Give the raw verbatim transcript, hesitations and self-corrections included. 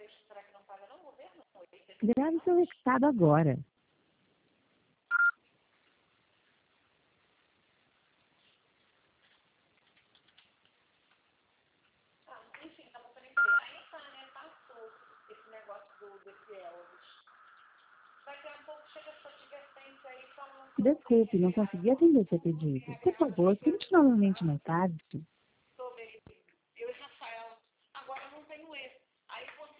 Grave seu recado agora. Desculpe, não consegui atender seu pedido. Por favor, tente novamente mais tarde.